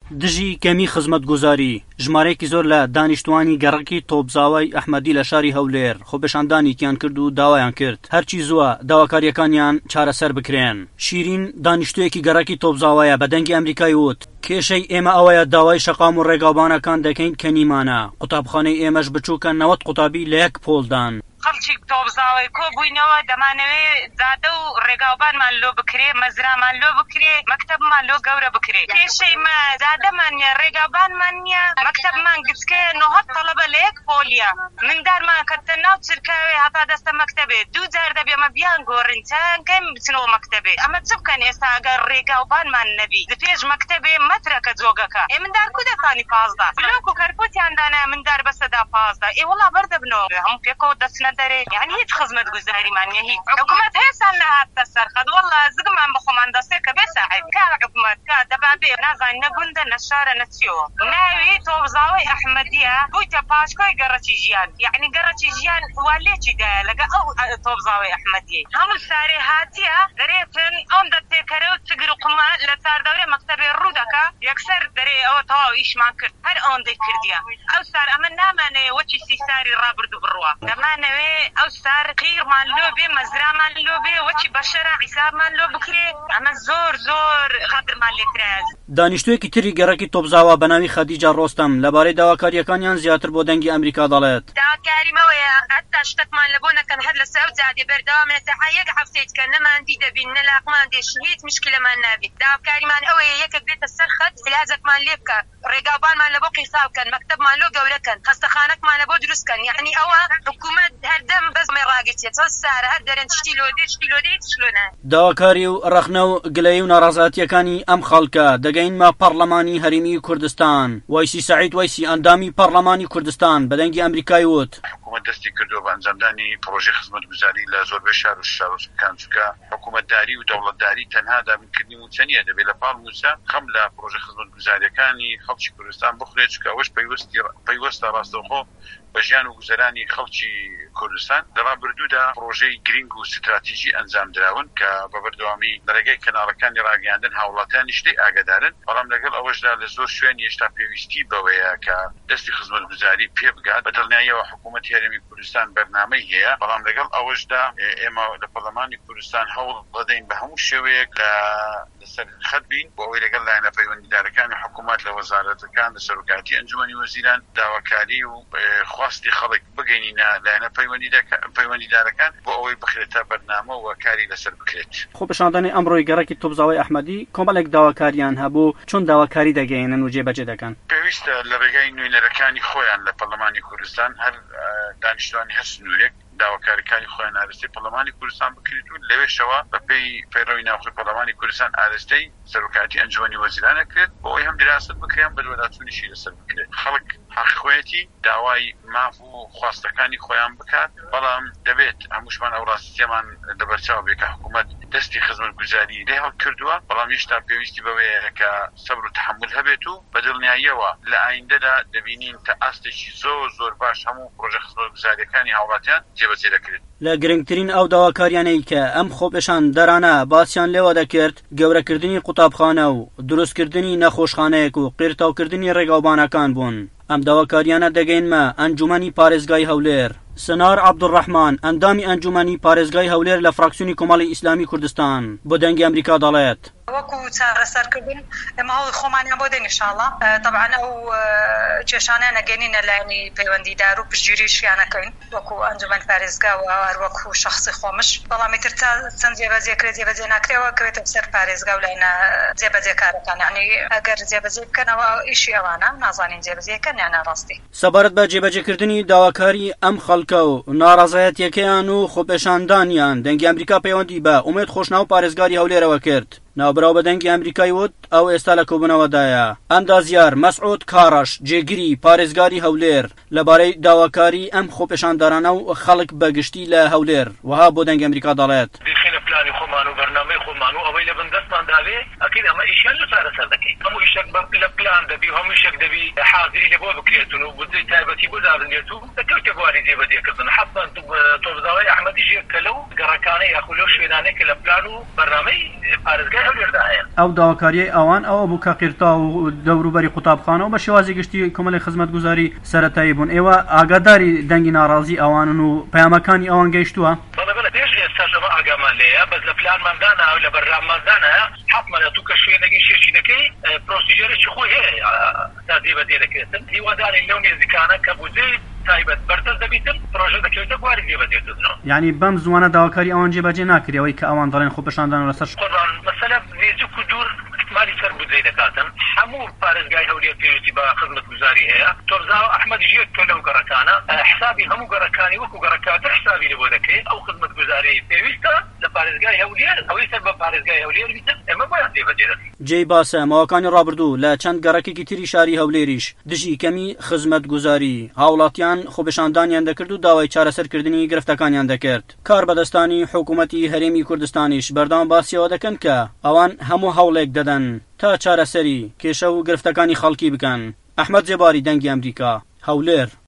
دژی کەمی خزمەتگوزاری ژمارەیەکی زۆر لە دانیشتوانی گەڕەکی تۆپزاوای ئەحمەدی لە شاری هەولێر خۆپێشاندانێکیان کرد و داوایان کرد هەرچی زووە داواکاریەکانیان چارەسەر بکرێن. شیرین دانیشتوویەکی گەڕەکی تۆپزاوایە بە دەنگی ئەمریکای وت کێشەی ئێمە ئەوەیە داوای شەقام و ڕێگاوبانەکان دەکەین کە نیمانە قوتابخانەی ئێمەش بچووکە 90 قوتابی لە یەک پۆلدان. خەڵکی تۆپزاوای کۆبووینەوە دەمانەوێت زادە و ڕێگاوبانمان لۆ بکرێ مەزرامان لۆ بکرێ مەکتەبمان لۆ گەورە بکرێ کێشەی مە زادەمان نیە ڕێگاوبانمان نییە مەکتەبمان گچکەیە 90 تەڵەبە لە یەک پۆلیە مندارمان کەتە ناو چرکاوێ هەتا دەستە مەکتەبێ دوو جار دەبێ ئەمە بیان گۆڕین چەندکەم بچنەوە مەکتەبێ ئەمە چ بکەن ئێستا ئەگەر ڕێگاوبانمان نەبی پێش مەکتەبێ مەترەکە جۆگەکە ئێ مندار کو دەکانی 15 بلۆک و کەرپۆتیان دانا مندار بەسەدا 15 ئێ وەڵا بەردەبنەوە هەموو پێکەوە دەچنە يعني هیچ خزمەتگوزاری من نیە هیچ حکومت هێستا نەهاتە سەرخەد وەڵا زگمان بخۆمان دەستێ کە بێ ساحب کار حکومت کار دەبا بێ نازانین نەگوندە نەشارە نەچیەوە ناوی تۆپزاوای ئەحمەدیە بوویتە پاشکۆی گەڕەکی ژیان یعنی گەڕەکی ژیان والێکی دایە لەگە ئەو تۆپزاوای ئەحمەدیە هەموو سارێ هاتیە دەرێتن ئەم دەتێکەرە و چگر و قومە لە چاردەورێ مەکتەبێ ڕوو دەکا یەکسەر دەرێ ئەوە تەواو ئیشمان کرد هەر ئەوەندەی کردیە ئەو سار ئەمە نامانەیە وەچی سی ساری ڕابرد و بڕوە دەمانەوێ ئەو سار قیرمان لۆ بێ مەزرامان لۆ بێ وەچی بەشەرە حیسابمان لۆ بکرێ ئەمە زۆر زۆر خەترمان لێکرایە. دانیشتوویەکی تری گەڕەکی تۆپزاوا بە ناوی خەدیجە ڕۆستەم لەبارەی داواکاریەکانیان زیاتر بۆ دەنگی ئەمریکا دەڵێت داواکاریمەوەیە هەتا شتێکمان لە بۆ نەکەن هەر لەسەر ئەو جادێ بەردەوامێتە یەک هەفتەیەک کە نەماندی دەبین نەلاقمان دێشن هیچ مشکلەمان نابێت داواکاریمان ئەوەیە یەکێک بێتە سەر خەت علاجێکمان لێ بکە ڕێگاوبانمان لە بۆ قیسا بکەن مەکتەبمان لۆ گەورەکەن خەستەخانەکمان لە بۆ دروستکەن یعنی ئەوە حکومەت هەردەم بەزمێ ڕاگەچێت سارە هەر دەرەن شتی لۆ دێ شتی لۆ دێ شلۆنە داواکاری و ڕەخنە و گلەیی و ناڕازاتیەکانی ئەم خەڵکە دەگەینمە پەرلەمانی هەرێمی کوردستان. وایسی سەعید وایسی ئەندامی پەرلەمانی کوردستان بە دەنگی ئەمریکای وت حکومت دەستی کردووە بە ئەنجامدانی پرۆژەی خزمەتگوزاری لە زۆربەی شار و شارۆچکەکان چونکە حکومەتداری و دەوڵەتداری تەنها دابینکردنی موچە نیە دەبێت لە پاڵ موچە خەم لە پرۆژەی خزمەتگوزاریەکانی خەڵکی کوردستان بخورێت چونکە ئەوەش پەیوەستە ڕاستەوخۆ بە ژیان و گوزەرانی خەڵکی کوردستان لەڕابردوودا پرۆژەی گرنگ و استراتیژی ئەنجام دراون کە بە بەردەوامی لەرەگەی کەناڵەکانی ڕاگەاندن هاوڵاتیانی شتەی ئاگادارن بەڵام لەگەڵ ئەوەشدا لە زۆر شوێنی هێشتا پێویستی بەوەیە کە دەستی خزمەتگوزاری پێ بگات بە دڵنیاییەوە حکوومەتی هەرێمی کوردستان بەرنامەی هەیە بەڵام لەگەڵ ئەوەشدا ئێمە لە پەرلەمانی کوردستان هەوڵ دەدەین بە هەموو شێوەیەک لەسەر خەت بین بۆ ئەوەی لەگەڵ لایەنە پەیوەندیدارەکانی حکوومەت لە وەزارەتەکان لە سەرۆکاتی ئەنجومەنی وەزیران داواکاری و خواستی خەڵک بگەینینە لایەنە پەیوەندیدارەکان بۆ ئەوەی بخرێتە بەرنامە و کاری لەسەر بکرێت. خۆپێشاندانی ئەمڕۆی گەڕەکی تۆپزاوای ئەحمەدی کۆمەڵێک داواکاریان هەبوو چۆن داواکاری دەگەێنن و جێبەجێ دەکەن. پێویستە لە ڕێگای نوێنەرەکانی خۆیان لە پەرلەمانی کوردستان هەر دانیشتوانی هەر سنوورێک داواکاریەکانی خۆیان ئارەستی پەرلەمانی کوردستان بکرێت و لەوێشەوە بەپێی پەیڕەوی ناوخۆی پەرلەمانی کوردستان ئارەستەی سەرۆکاتی ئەنجومەنی وەزیرانە کرێت بۆ ئەوەی هەم دراست بکرێن بە دووەداچوونیشی لەسەر بکرێت خەڵک حەقخۆیەتی داوای ماف و خواستەکانی خۆیان بکات بەڵام دەبێت هەمووشمان ئەو ڕاستیەمان لەبەرچاو بێت کە حکوومەت دەستی خزمەتگوزاری لێ هەڵکردووە بەڵام هێشتا پێویستی بەوەیە کە سەبر و تەحمل هەبێت و بە دڵنیاییەوە لە ئایندەدا دەبینین کە ئاستێکی زۆر باش هەموو پرۆژە خزمەتگوزاریەکانی هاوڵاتیان جێبەجێ دەکرێت. لە گرنگترین ئەو داواکاریانەی کە ئەم خۆپێشان دەرانە باسییان لێوە دەکرد گەورەکردنی قوتابخانە و دروستکردنی نەخۆشخانەیەک و قیرتاوکردنی ڕێگاوبانەکان بوون. ئەم داواکاریانە دەگەینمە ئەنجومەنی پارێزگای هەولێر. سنار عەبدوڕەحمان ئەندامی ئەنجومەنی پارێزگای هەولێر لە فراکسیۆنی کۆمەڵی ئیسلامی کوردستان بۆ دەنگی ئەمریکا دەڵێت وەکو چارەسەرکردن ئێمە هەوڵی خۆمانیان بۆ دەین ئینشاڵڵا طبعا ئەو کێشانە نەگەێنینە لایەنی پەیوەندیدار و پشتگیریشیانەکەین وەکو ئەنجومەن پارێزگا و وەکو شەخصی خۆمش بەڵام ئیتر تا چەند جێبەجێکرێت جێبەجێ ناکرێەوە کەوێتە سەر پارێزگا و لایەنە جێبەجێکارەکان یعنی ئەگەر جێبەجێ بکەنەوە ئیشی ئەوانە نازانین جێبەجێکەن یان ڕاستی. سەبارەت بە جێبەجێکردنی داواکاری ئەم خەڵکە و ناڕازایەتیەکەیان و خۆپێشاندانیان دەنگی ئەمریکا پەیوەندی بە ئومێد خۆشناو پارێزگاری هەولێرەوە کرد. ناوبراو بە دەنگی ئەمریکای وت ئەو ئێستا لە کۆبوونەوەدایە. ئەندازیار مەسعود کاڕەش جێگیری پارێزگاری هەولێر لەبارەی داواکاری ئەم خۆپێشاندارانە و خەڵک بەگشتی لە هەولێر وها بۆ دەنگی ئەمریکا دەڵێت لە پلانی خۆمان و بەرنامەی خۆمان و ئەوەی لە بندەستمان داوێ ئەکید ئەمە ئیشیان لە چارەسەر دەکەین هەموو ئیشێک لە پلان دەبی هەموو شێک دەبی حاضری لە بۆ بکرێتن و بودجەی تایبەتی بۆ دابنێت و دەکەوتە بواری جێبەجێکردن حەزان تۆبزاوای ئەحمەدی ژێر کە لەو گەڕەکانەی یاخو لەو شوێنانەی کە لە پلان و بەرنامەی پارێزگای هەولێردا هەیە ئەو داواکاریەی ئەوان ئەوە بوو کە قیرتا و دەوروبەری قوتابخانەوە بە شێوازی گشتی کۆمەڵی خزمەتگوزاری سەرەتایی بوون ئێوە ئاگاداری دەنگی ناڕازی ئەوانن و پەیامەکانی ئەوان گەیشتووە پێش ئێستاش ئەمە ئاگامان لێیە بەس لە پلانماندانە و لە بەرنامماندانە حەقمانە تو کە شوێنەکەی شێکی دەکەی پرۆسیجەرێکی خۆی هەیە تا جێبەجێ دەکرێتن هیوادارین لەو نێزیکانە کە بودجەی تایبەت بەردەست دەبیتن پرۆژە دەکەوێتە بواری جێبەجێکردنەوە یعنی بەم زوانە داواکاری ئەوان جێبەجێ ناکرێەوەی کە ئەوان دەڵێن خۆ پیشاندان لەسەر قوربان مەسەلە نێزیک و دوور احتمالی سەر بودجەی دەکاتن هەموو پارێزگای هەولێر پێویستی بە خزمەتگوزاری هەیە تۆبزاو ئەحمەدی ژێر تۆ لەو گەڕەکانە حسابی هەموو گەڕەکانی وەکو گەڕەکاتر حسابی لە بۆ دەکەیت ئەو خزمەتگوزاری پێویستە لە پارێزگای هەولێر ئەوەی سەر بە پارێزگای هەولێر بیتن ئێمە باید جێبەجێ دەکەین جێی باسە ماوەکانی ڕابردوو لە چەند گەڕەکێکی تری شاری هەولێریش دژی کەمی خزمەتگوزاری هاوڵاتیان خۆپیشاندانیان دەکرد و داوای چارەسەرکردنی گرفتەکانیان دەکرد کار بەدەستانی حکوومەتی هەرێمی کوردستانیش بەردەوام باسیەوە دەکەن کە ئەوان هەموو هەوڵێک دەدەن تا چارەسەری کێشە و گرفتەکانی خەڵکی بکەن ئەحمەد جێباری دەنگی ئەمریکا هەولێر